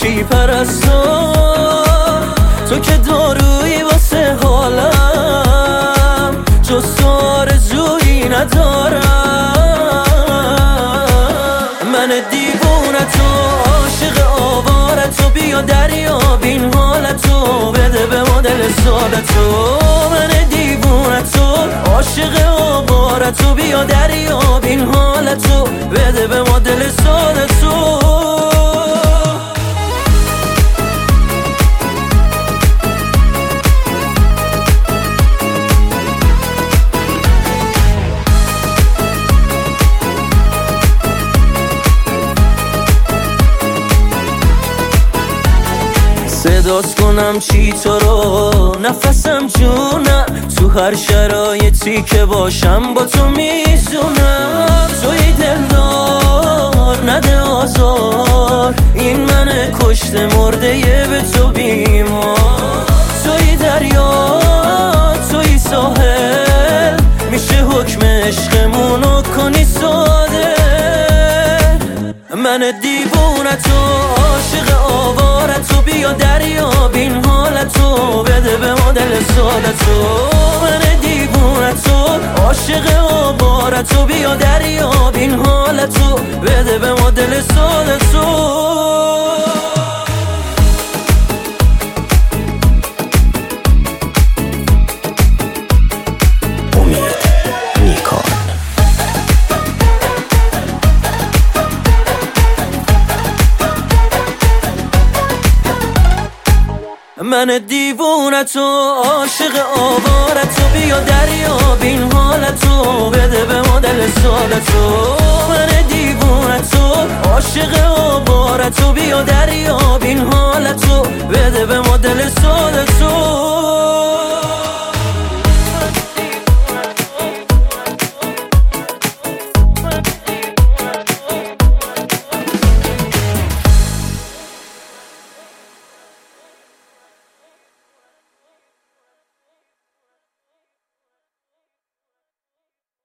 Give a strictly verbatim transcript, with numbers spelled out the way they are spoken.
بی پرستار، تو که دارویی واسه حالم، جز تو آرزویی ندارم. من دیوونه تو، عاشق آوارتو، بیا دریاب این حالتو، بده به ما دل سادتو. من دیوونه تو، عاشق آوارتو، بیا دریاب این حالتو، بده به ما دل سادتو. صداست کنم چی تو رو، نفسم جونم، تو هر شرایطی که باشم با تو میزونم. توی دلدار نده آزار، این من کشته مرده یه به تو بیمار. توی دریا توی ساحل، میشه حکم عشقمونو کنی ساده. من دیوونه تو، عاشق آوارتو، بیا دریاب این حالتو، بده به ما دل سادتو. من دیوونه تو، عاشق آوارتو، بیا دریاب این حالتو، بده به ما دل سادتو. من دیوونه تو، عاشق آوارتو، بیا دریاب این حالتو، بده به ما دل سادتو. من دیوونه تو، عاشق آوارتو، بیا دریاب